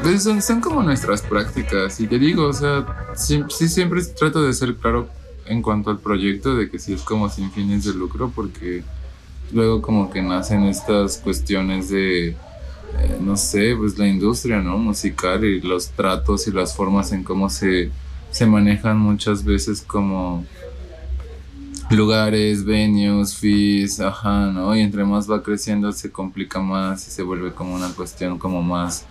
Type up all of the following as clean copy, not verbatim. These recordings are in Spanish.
Pues son como nuestras prácticas. Y te digo, o sea, sí, siempre trato de ser claro en cuanto al proyecto, de que sí es como sin fines de lucro, porque luego como que nacen estas cuestiones de, no sé, pues la industria, ¿no? Musical y los tratos y las formas en cómo se manejan muchas veces como lugares, venues, fees, ajá, ¿no? Y entre más va creciendo se complica más y se vuelve como una cuestión como más,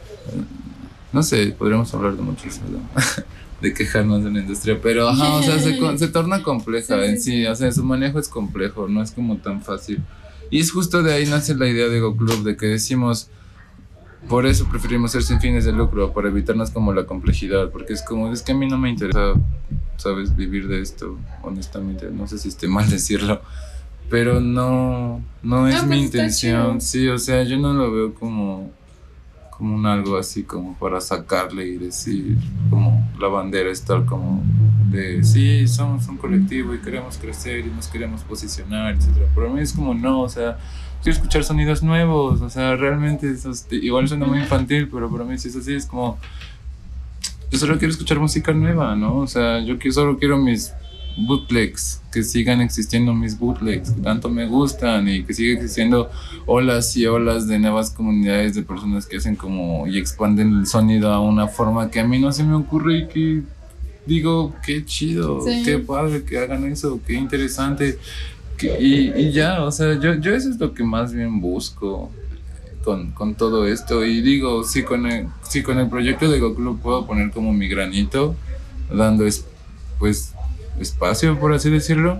no sé, podríamos hablar de muchos, ¿no? De quejarnos de la industria, pero ajá, o sea, se torna compleja en sí, o sea, su manejo es complejo, no es como tan fácil. Y es justo de ahí nace la idea de Go Club, de que decimos, por eso preferimos ser sin fines de lucro, para evitarnos como la complejidad, porque es como, es que a mí no me interesa, sabes, vivir de esto, honestamente, no sé si esté mal decirlo, pero no es mi intención, sí, o sea, yo no lo veo como un algo así como para sacarle y decir, como la bandera estar como de, sí, somos un colectivo y queremos crecer y nos queremos posicionar, etcétera. Pero a mí es como, no, o sea, quiero escuchar sonidos nuevos, o sea, realmente eso igual suena muy infantil, pero para mí sí es así, es como, yo solo quiero escuchar música nueva, ¿no? O sea, solo quiero mis bootlegs, que sigan existiendo mis bootlegs, que tanto me gustan y que siga existiendo olas y olas de nuevas comunidades de personas que hacen como y expanden el sonido a una forma que a mí no se me ocurre y que digo, qué chido, sí, qué padre que hagan eso, qué interesante. Y ya, o sea, yo eso es lo que más bien busco con todo esto. Y digo, si con el proyecto de Go Club puedo poner como mi granito, dando pues espacio, por así decirlo,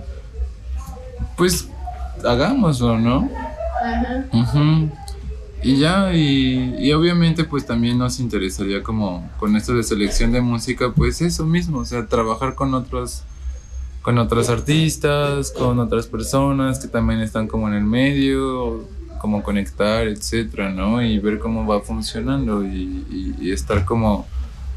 pues hagámoslo, ¿no? Ajá. Uh-huh. Y ya, y obviamente pues también nos interesaría como con esto de selección de música, pues eso mismo, o sea, trabajar con otros artistas, con otras personas que también están como en el medio, como conectar, etcétera, ¿no? Y ver cómo va funcionando y estar como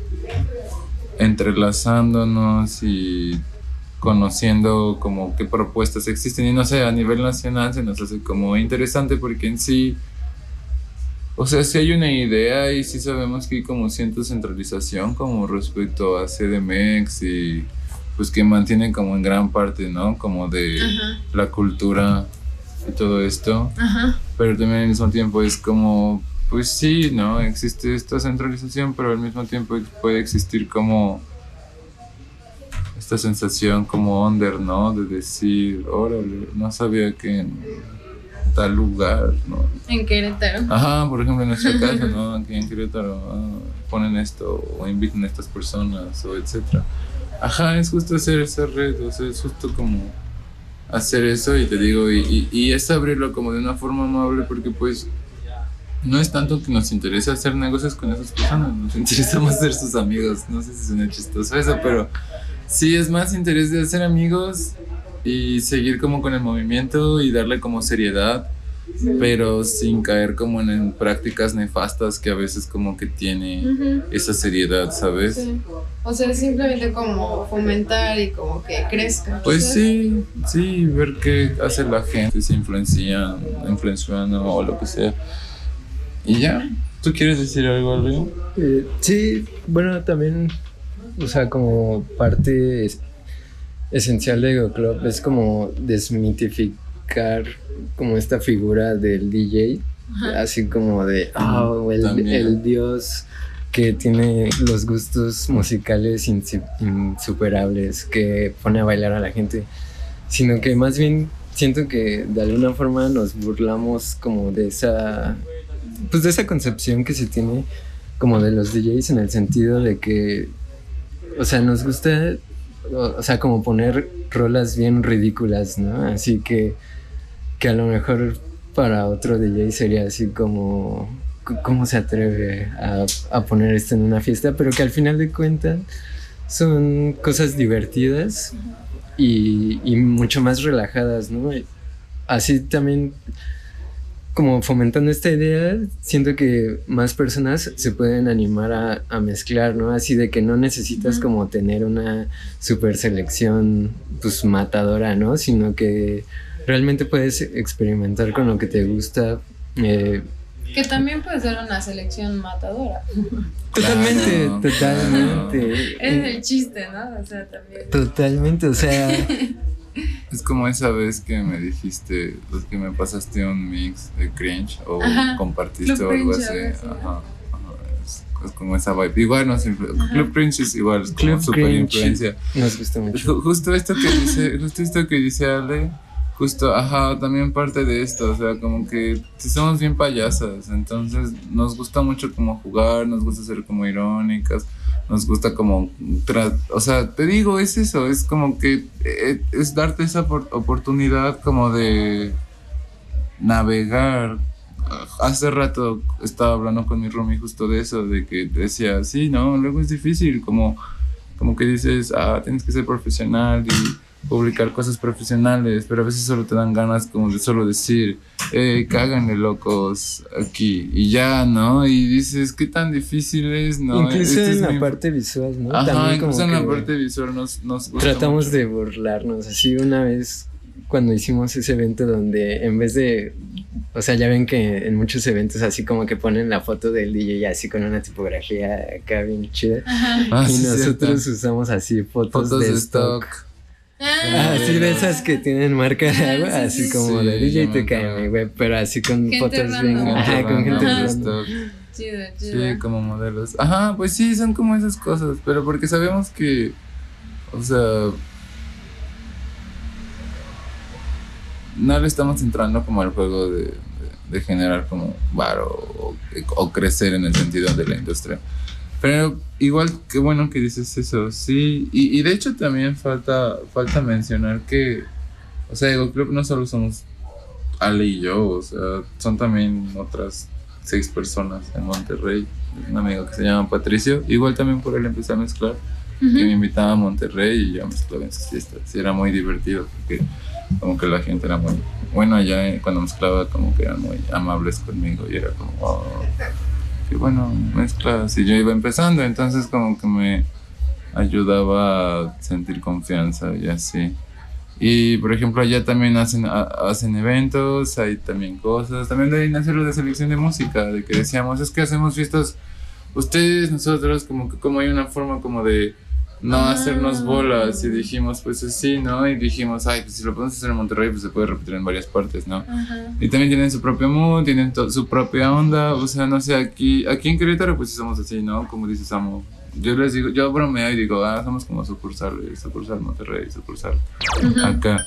entrelazándonos y conociendo como qué propuestas existen. Y no sé, a nivel nacional se nos hace como interesante porque en sí, o sea, sí hay una idea y sí sabemos que hay como cierta centralización como respecto a CDMX y pues que mantienen como en gran parte, ¿no? Como de ajá, la cultura y todo esto. Ajá. Pero también al mismo tiempo es como, pues sí, ¿no? Existe esta centralización, pero al mismo tiempo puede existir como esta sensación como under, ¿no? De decir, órale, no sabía que en tal lugar, ¿no? En Querétaro. Ajá, por ejemplo en nuestra casa, ¿no? Aquí en Querétaro ponen esto o invitan a estas personas o etcétera. Ajá, es justo hacer esa red, o sea, es justo como hacer eso y te digo, y es abrirlo como de una forma amable porque pues no es tanto que nos interese hacer negocios con esas personas, nos interesa más ser sus amigos, no sé si suena chistoso eso, pero sí es más interés de hacer amigos y seguir como con el movimiento y darle como seriedad, pero sin caer como en prácticas nefastas que a veces como que tiene uh-huh, esa seriedad, ¿sabes? Sí. O sea, simplemente como fomentar y como que crezca. Pues ¿sabes? Sí, ver qué hace la gente, si influencian o lo que sea. Y ya, ¿tú quieres decir algo, Río? Sí, bueno, también, o sea, como parte esencial de Go Club es como desmitificar como esta figura del DJ, ajá, así como de el dios que tiene los gustos musicales insuperables, que pone a bailar a la gente, sino que más bien siento que de alguna forma nos burlamos como de esa concepción que se tiene como de los DJs, en el sentido de que, o sea, nos gusta, o sea, como poner rolas bien ridículas, ¿no? Así que a lo mejor para otro DJ sería así como, ¿cómo se atreve a poner esto en una fiesta? Pero que al final de cuentas son cosas divertidas y mucho más relajadas, ¿no? Así también, como fomentando esta idea, siento que más personas se pueden animar a mezclar, ¿no? Así de que no necesitas uh-huh, como tener una super selección pues matadora, ¿no? Sino que realmente puedes experimentar con lo que te gusta, Que también puede ser una selección matadora. Totalmente, Claro, totalmente. Es el chiste, ¿no? O sea, también. Totalmente, o sea, Es como esa vez que me dijiste, pues, que me pasaste un mix de cringe o Ajá, compartiste Club o algo Cringe, así. algo así, ¿no? Ajá, es como esa vibe. Igual nos Club Cringe es igual, es como Club super Cringe influencia. nos gusta mucho. Justo esto que dice Ale, justo, ajá, también parte de esto, o sea, como que si somos bien payasas, entonces nos gusta mucho como jugar, nos gusta ser como irónicas, nos gusta como, o sea, te digo, es eso, es como que es darte esa oportunidad como de navegar. Hace rato estaba hablando con mi roomie justo de eso, de que decía, sí, no, luego es difícil, como que dices, tienes que ser profesional y publicar cosas profesionales, pero a veces solo te dan ganas como de solo decir, cáganle locos aquí y ya, ¿no? Y dices, ¿qué tan difícil es, no? Incluso Este en es la mi... parte visual, ¿no? Ajá, También incluso como en la que parte visual nos gusta tratamos mucho. de burlarnos. Así una vez cuando hicimos ese evento donde en vez de, o sea, ya ven que en muchos eventos así como que ponen la foto del DJ así con una tipografía acá bien chida. Y Sí, nosotros cierto. usamos así fotos Fotos de de stock. stock. Así de esas que tienen marca de agua, Sí, así sí, como sí. de Sí, DJ ya te me cae, acuerdo. güey, pero así con Gente fotos bien, random. ajá, con gente Ajá. random. Stock. Chido, chido. Sí, como modelos. Ajá, pues sí, son como esas cosas, pero porque sabemos que, o sea, no le estamos entrando como al juego de generar como varo o crecer en el sentido de la industria. Pero igual, qué bueno que dices eso, sí. Y de hecho también falta mencionar que, o sea, Ego Club no solo somos Ale y yo, o sea, son también otras 6 personas en Monterrey. Un amigo que se llama Patricio, igual también por él empecé a mezclar, que me invitaba a Monterrey y yo mezclaba en sus fiestas. Y era muy divertido porque como que la gente era muy, bueno, allá cuando mezclaba como que eran muy amables conmigo y era como, oh, qué bueno, mezclas. Y yo iba empezando, entonces como que me ayudaba a sentir confianza y así. Y por ejemplo allá también hacen eventos, hay también cosas. También de ahí nació lo de selección de música, de que decíamos, es que hacemos fiestas, ustedes, nosotros, como hay una forma como de no hacernos bolas. Y dijimos, pues sí, ¿no? Y dijimos, pues si lo podemos hacer en Monterrey, pues se puede repetir en varias partes, ¿no? Ajá. Y también tienen su propio mood, tienen su propia onda. O sea, no sé, aquí en Querétaro pues sí somos así, ¿no? Como dices, Samo. Yo les digo, yo bromeo y digo, somos como sucursal Monterrey, sucursal acá.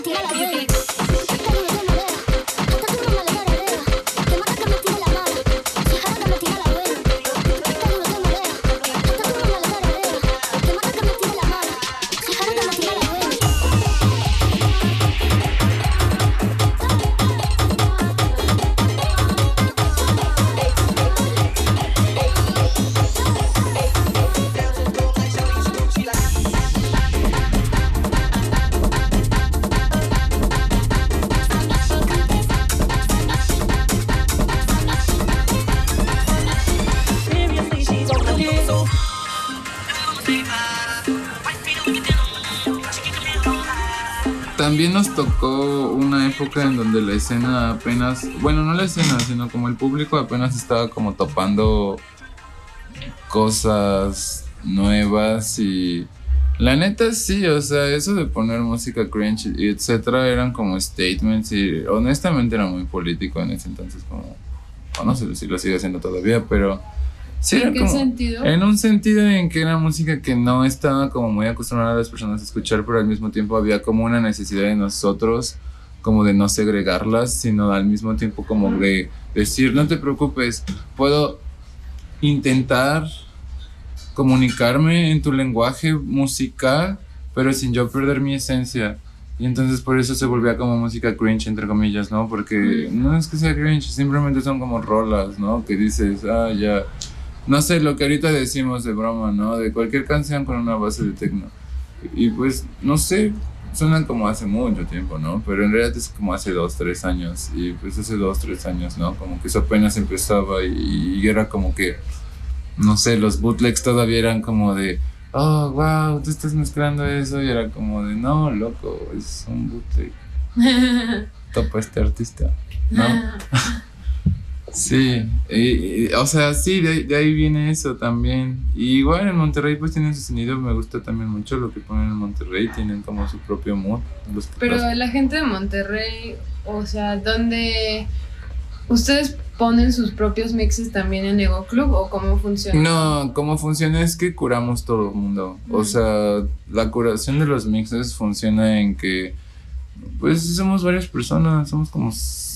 También nos tocó una época en donde la escena apenas, bueno, no la escena, sino como el público apenas estaba como topando cosas nuevas y la neta sí, o sea, eso de poner música cringe y etcétera eran como statements y honestamente era muy político en ese entonces, como, o no sé si lo sigue haciendo todavía, pero sí era ¿En qué como, sentido? en un sentido en que era música que no estaba como muy acostumbrada a las personas a escuchar, pero al mismo tiempo había como una necesidad de nosotros como de no segregarlas, sino al mismo tiempo como de decir, no te preocupes, puedo intentar comunicarme en tu lenguaje musical, pero sin yo perder mi esencia. Y entonces por eso se volvía como música cringe, entre comillas, ¿no? Porque no es que sea cringe, simplemente son como rolas, ¿no? Que dices, ah, ya, no sé, lo que ahorita decimos de broma, ¿no? De cualquier canción con una base de techno. Y pues, no sé, suenan como hace mucho tiempo, ¿no? Pero en realidad es como hace 2, 3 años. Y pues hace 2, 3 años, ¿no? Como que eso apenas empezaba y era como que, no sé, los bootlegs todavía eran como de, oh, wow, tú estás mezclando eso. Y era como de, no, loco, es un bootleg. Topa este artista, ¿no? Sí, o sea, sí, de ahí viene eso también. Y igual en Monterrey pues tienen su sonido, me gusta también mucho lo que ponen en Monterrey, tienen como su propio mood. Pero la gente de Monterrey, o sea, ¿dónde ustedes ponen sus propios mixes también en Ego Club o cómo funciona? No, cómo funciona es que curamos todo el mundo. O sea, la curación de los mixes funciona en que pues somos varias personas, somos como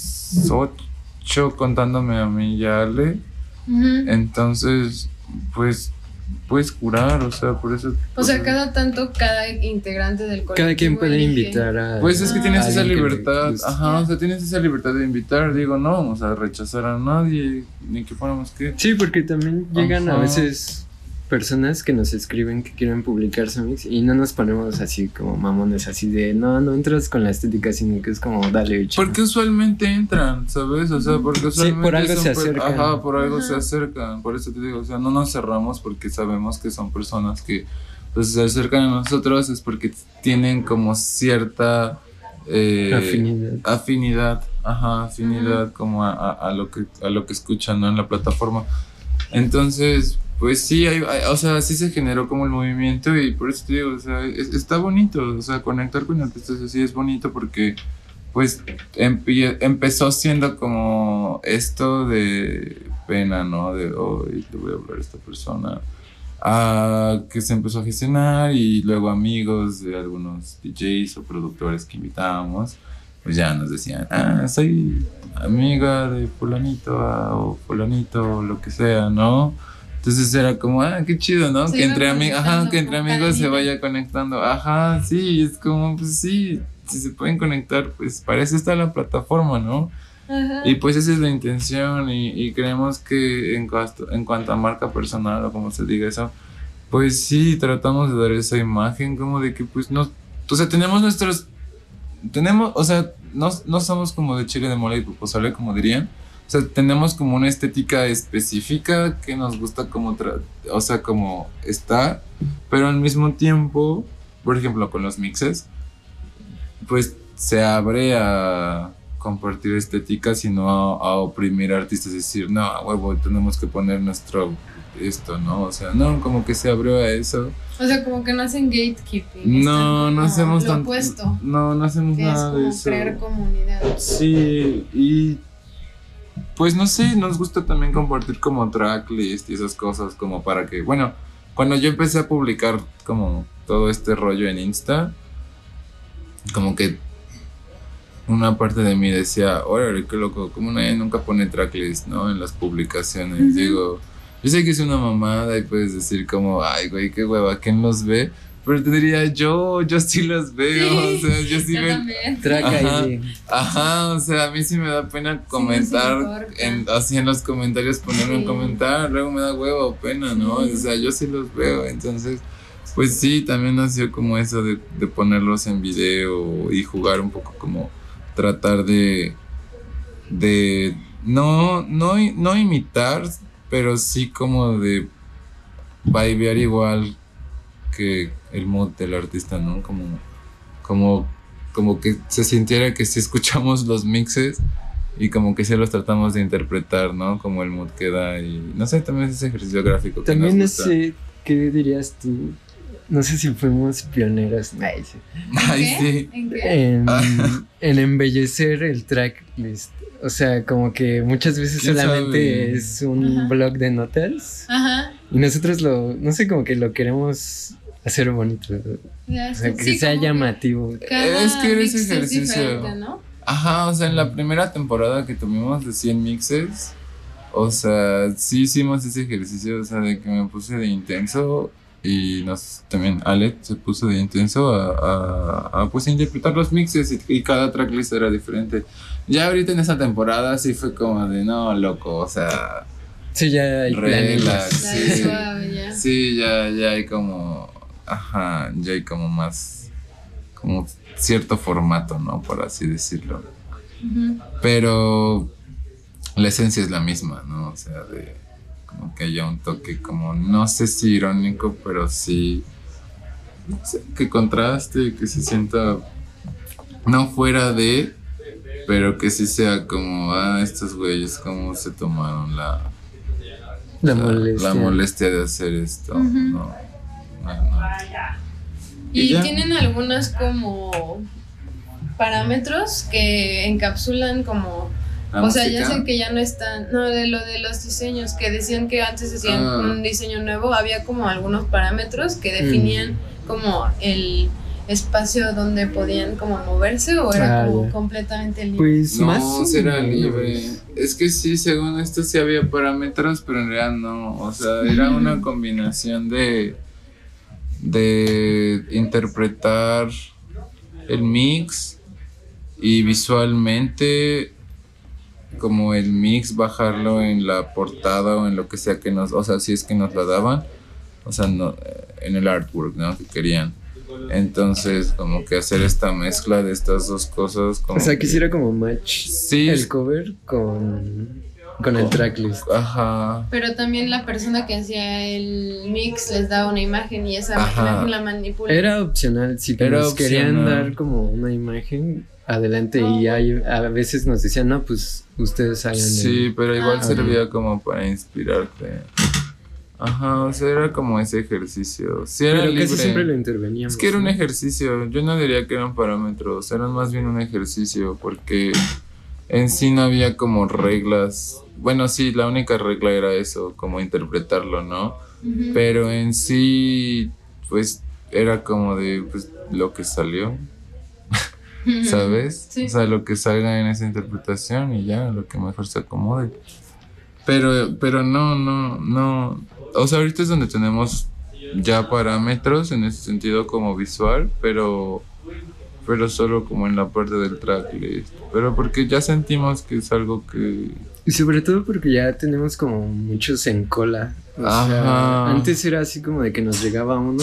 8 contándome a mí y a Ale. Entonces, pues puedes curar, o sea, por eso. O sea, cada tanto, cada integrante del colectivo. Cada quien puede elige. invitar a. Pues es que tienes esa alguien que le libertad, guste. ajá, o sea, tienes esa libertad de invitar. Digo, no vamos a rechazar a nadie, ni que fuéramos que. Sí, porque también llegan a Ajá. veces personas que nos escriben que quieren publicar su mix y no nos ponemos así como mamones, así de no entras con la estética, sino que es como dale, chico. Porque usualmente entran, ¿sabes? O sea, porque usualmente por algo son se acercan. Ajá, por algo se acercan. Por eso te digo, o sea, no nos cerramos porque sabemos que son personas que pues se acercan a nosotros, es porque tienen como cierta afinidad, como a lo que escuchan, ¿no? En la plataforma. Entonces, pues sí, o sea, sí se generó como el movimiento y por eso te digo, o sea, está bonito, o sea, conectar con artistas así es bonito porque pues empezó siendo como esto de pena, ¿no? De hoy le voy a hablar a esta persona, que se empezó a gestionar y luego amigos de algunos DJs o productores que invitábamos, pues ya nos decían, soy amiga de fulanito o fulanito o lo que sea, ¿no? Entonces era como, qué chido, ¿no? Que entre, que entre amigos se vaya conectando. Ajá, sí, es como, pues sí, si se pueden conectar, pues para eso está la plataforma, ¿no? Ajá. Y pues esa es la intención y creemos que en cuanto a marca personal o como se diga eso, pues sí, tratamos de dar esa imagen como de que pues no, o sea, o sea, no somos como de chile de mole y pozole, como dirían. O sea, tenemos como una estética específica que nos gusta como, o sea, como está, pero al mismo tiempo, por ejemplo, con los mixes, pues se abre a compartir estéticas y no a oprimir a artistas, decir, no, a huevo, tenemos que poner esto, ¿no? O sea, no, como que se abrió a eso. O sea, como que no hacen gatekeeping. No hacemos lo opuesto. No hacemos que nada es de como eso. crear comunidad. Sí, y pues no sé, nos gusta también compartir como tracklist y esas cosas como para que, bueno, cuando yo empecé a publicar como todo este rollo en Insta, como que una parte de mí decía, órale, qué loco, como nadie nunca pone tracklist, ¿no? En las publicaciones. Digo, yo sé que es una mamada y puedes decir como, ay, güey, qué hueva, ¿quién los ve? Pero te diría, yo sí los veo, Sí, o sea, yo sí yo veo. también. Track Ajá. ID. Ajá, o sea, a mí sí me da pena comentar, importa. así en los comentarios ponerme un Sí. comentar, luego me da huevo o pena, ¿no? Sí. O sea, yo sí los veo, entonces, pues sí, también nació como eso de ponerlos en video y jugar un poco como tratar de no imitar, pero sí como de vibear igual que el mood del artista, ¿no? Como, como que se sintiera que sí escuchamos los mixes y como que sí los tratamos de interpretar, ¿no? Como el mood que da y no sé, también es ese ejercicio gráfico que También no nos gusta. sé, ¿qué dirías tú? No sé si fuimos pioneros. Ay, sí. Ay, ¿Qué? sí. ¿En qué? En embellecer el tracklist. O sea, como que muchas veces ¿Quién solamente sabe? es un Ajá. blog de notas Ajá. y nosotros no sé, como que lo queremos hacer bonito. Ya, O sea, que sí, sea como que llamativo. cada Es que eres mix es ejercicio. diferente, ¿no? Ajá, o sea, en la primera temporada que tuvimos de 100 mixes, o sea, sí hicimos ese ejercicio, o sea, de que me puse de intenso y también Alex se puso de intenso a pues interpretar los mixes y cada tracklist era diferente. Ya ahorita en esa temporada sí fue como de no, loco, o sea, Sí, ya hay relax. planes. Ya Sí. es suave, ya. Sí, ya hay como, ajá, ya hay como más, como cierto formato, ¿no? Por así decirlo. Ujú. Pero la esencia es la misma, ¿no? O sea, de como que haya un toque como, no sé si irónico, pero sí, no sé, que contraste, que se sienta no fuera de, pero que sí sea como, estos güeyes cómo se tomaron La molestia. la molestia de hacer esto, Ujú. ¿no? No. Y Y ya. tienen algunas como parámetros que encapsulan como, ¿La o sea, ya música? sé que ya no están, no, de lo de los diseños, que decían que antes hacían Ah. un diseño nuevo, había como algunos parámetros que definían como el espacio donde podían como moverse o era como ya. completamente libre. Pues más No, o será menos. libre. Es que sí, según esto sí había parámetros, pero en realidad no. O sea, era una combinación de interpretar el mix y visualmente como el mix bajarlo en la portada o en lo que sea que o sea, si es que nos la daban, o sea, no, en el artwork, ¿no? Que querían. Entonces, como que hacer esta mezcla de estas dos cosas. Como O sea, que- quisiera como match Sí. el cover con el tracklist. Ajá. Pero también la persona que hacía el mix les daba una imagen y esa Ajá. imagen la manipula. Era opcional, si Era nos querían opcional. dar como una imagen, adelante. Y a veces nos decían, no, pues ustedes hagan Sí, pero igual Ah. servía como para inspirarte. Ajá, o sea, era como ese ejercicio. Sí, era Pero libre. casi siempre lo interveníamos. Es que era un ¿no? ejercicio, yo no diría que eran parámetros, eran más bien un ejercicio, porque en sí no había como reglas. Bueno, sí, la única regla era eso, como interpretarlo, ¿no? Ujú. Pero en sí, pues era como de pues, lo que salió, ¿sabes? Sí. O sea, lo que salga en esa interpretación y ya, lo que mejor se acomode. Pero no. O sea, ahorita es donde tenemos ya parámetros en ese sentido como visual, pero solo como en la parte del tracklist. Pero porque ya sentimos que es algo que... Y sobre todo porque ya tenemos como muchos en cola. O Ajá. sea, antes era así como de que nos llegaba uno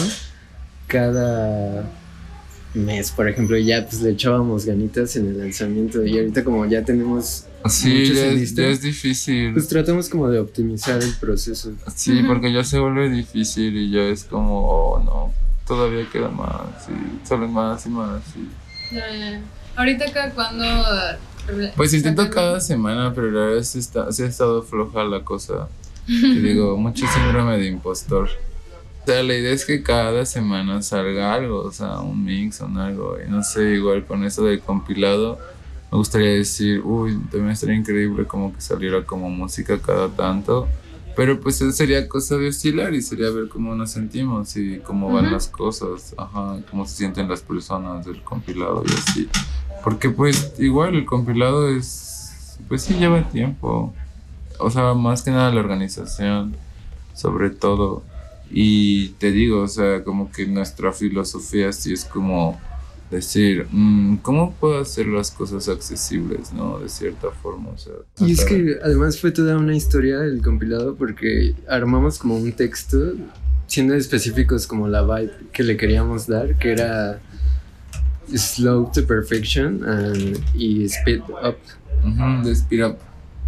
cada mes, por ejemplo, y ya pues le echábamos ganitas en el lanzamiento. Y ahorita como ya tenemos Sí, muchos ya en es, lista, ya es difícil. pues tratamos como de optimizar el proceso. Sí, Ujú. porque ya se vuelve difícil y ya es como, oh no, todavía queda más y sale más y más. Y... Ya. Ahorita acá cuando... Pues intento sacan- cada semana, pero la verdad sí ha estado floja la cosa. Que digo, mucho síndrome de impostor. O sea, la idea es que cada semana salga algo, o sea, un mix o algo. Y no sé, igual con eso del compilado, me gustaría decir, uy, también estaría increíble como que saliera como música cada tanto. Pero pues eso sería cosa de oscilar y sería ver cómo nos sentimos y cómo van Ujú. las cosas, ajá, cómo se sienten las personas del compilado y así. Porque pues igual el compilado es, pues sí lleva tiempo. O sea, más que nada la organización, sobre todo. Y te digo, o sea, como que nuestra filosofía sí es como decir, ¿cómo puedo hacer las cosas accesibles, no? De cierta forma, o sea. Y es que además fue toda una historia el compilado porque armamos como un texto, siendo específicos como la vibe que le queríamos dar, que era slow to perfection y speed up. De speed up.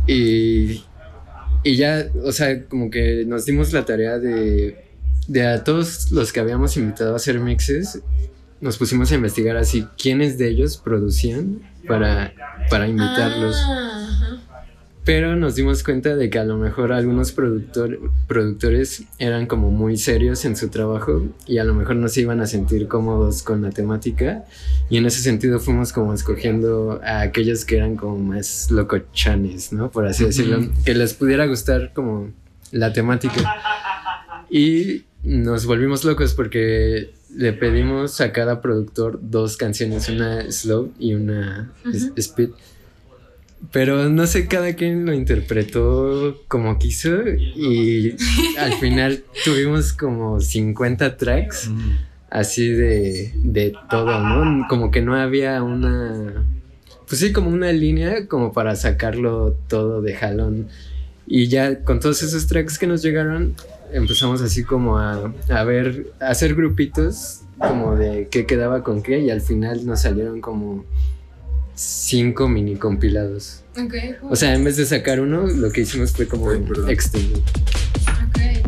Y ya, o sea, como que nos dimos la tarea de a todos los que habíamos invitado a hacer mixes, nos pusimos a investigar así quiénes de ellos producían para invitarlos. Pero nos dimos cuenta de que a lo mejor algunos productores eran como muy serios en su trabajo y a lo mejor no se iban a sentir cómodos con la temática, y en ese sentido fuimos como escogiendo a aquellos que eran como más locochanes, ¿no? Por así decirlo, que les pudiera gustar como la temática. Y nos volvimos locos porque le pedimos a cada productor 2 canciones, una slow y una speed. Pero no sé, cada quien lo interpretó como quiso y al final tuvimos como 50 tracks así de todo, ¿no? Como que no había una, pues sí, como una línea como para sacarlo todo de jalón. Y ya con todos esos tracks que nos llegaron, empezamos así como a ver, a hacer grupitos como de qué quedaba con qué, y al final nos salieron como 5 mini compilados. Okay, cool. O sea, en vez de sacar uno, lo que hicimos fue como extender. Okay.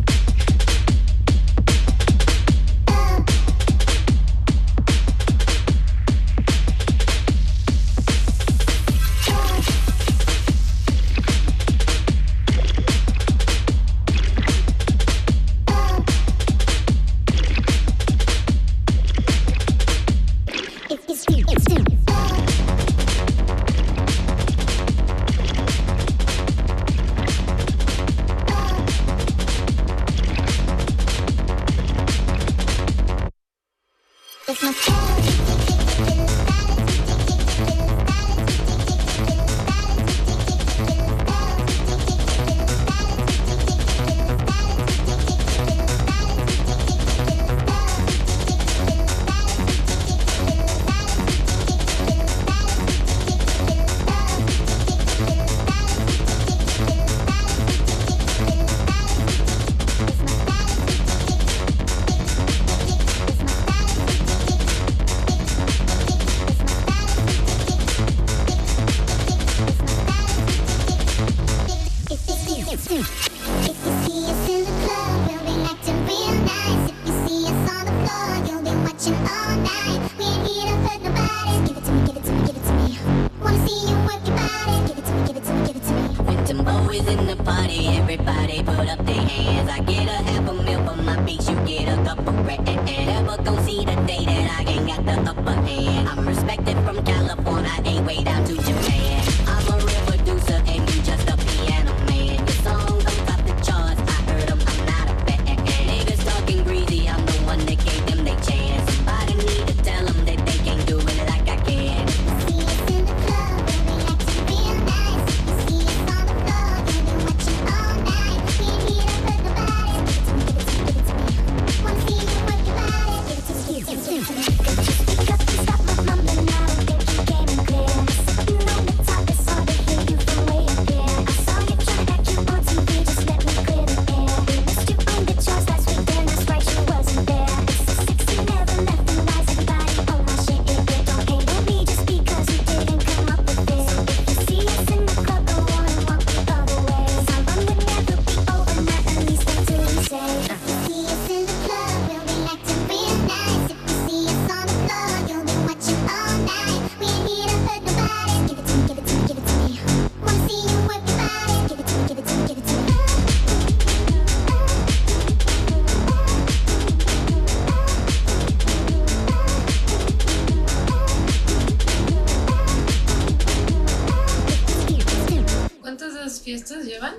¿Fiestas llevan?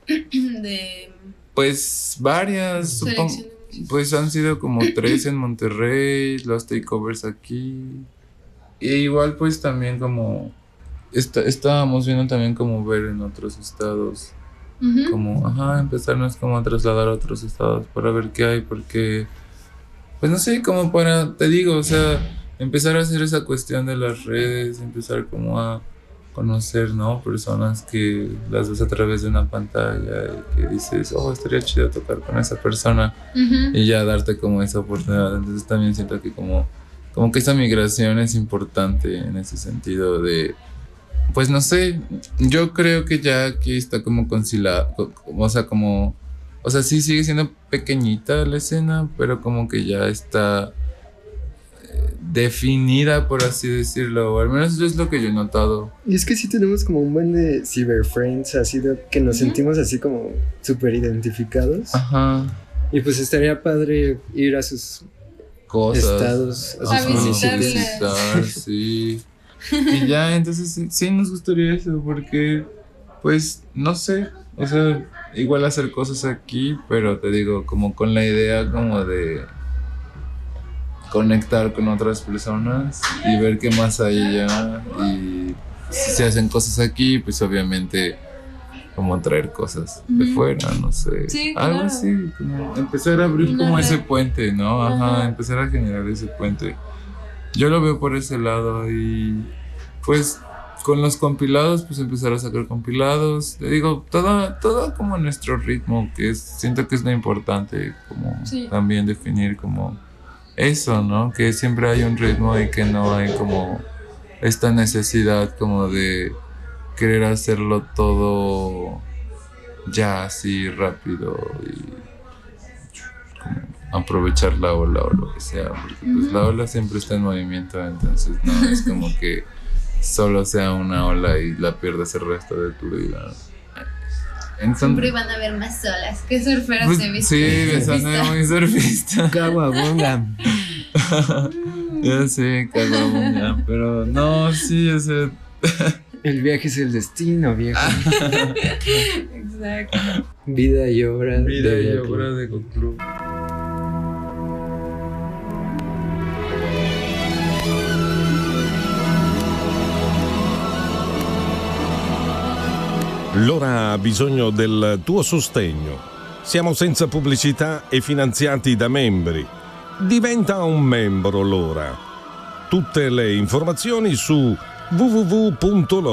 Pues varias, supongo. Pues han sido como 3 en Monterrey, los takeovers aquí. Y igual pues también como estábamos viendo también como ver en otros estados, Ujú. como, empezarnos como a trasladar a otros estados para ver qué hay, porque, pues no sé, como para, te digo, o sea, empezar a hacer esa cuestión de las redes, empezar como a conocer, ¿no? Personas que las ves a través de una pantalla y que dices, oh, estaría chido tocar con esa persona Ujú. y ya darte como esa oportunidad. Entonces también siento que como que esa migración es importante en ese sentido de, pues no sé, yo creo que ya aquí está como conciliada, o sea, sí sigue siendo pequeñita la escena, pero como que ya está definida, por así decirlo, o al menos eso es lo que yo he notado. Y es que sí tenemos como un buen de cyberfriends, así de que nos sentimos así como súper identificados. Ajá, Y pues estaría padre ir a sus cosas. estados, a A sus visitarlas. municipios. Visitar, sí. Y ya, entonces sí nos gustaría eso, porque, pues, no sé, o sea, igual hacer cosas aquí, pero te digo, como con la idea como de conectar con otras personas y ver qué más hay allá. Y si se hacen cosas aquí, pues obviamente como traer cosas de Ujú. fuera, no sé. Sí, Algo claro. así, como empezar a abrir Una como red. ese puente, ¿no? Ajá. Empezar a generar ese puente. Yo lo veo por ese lado y pues con los compilados, pues empezar a sacar compilados. Te digo, todo como nuestro ritmo, siento que es lo importante, como Sí. también definir como eso, ¿no? Que siempre hay un ritmo y que no hay como esta necesidad como de querer hacerlo todo ya así rápido y como aprovechar la ola o lo que sea, porque pues la ola siempre está en movimiento, entonces no es como que solo sea una ola y la pierdas el resto de tu vida. Siempre van a haber más olas. ¿Qué surferas Pues, te viste? sí, me soné muy surfista. Caguabonga. Ya sé, cagamos, pero no, sí, o sea, El viaje es el destino, viejo. Exacto. Vida y obra vida de y Ego Club. obra de Ego Club. L'ora ha bisogno del tuo sostegno. Siamo senza pubblicità e finanziati da membri. Diventa un membro l'ora. Tutte le informazioni su www.lora.it.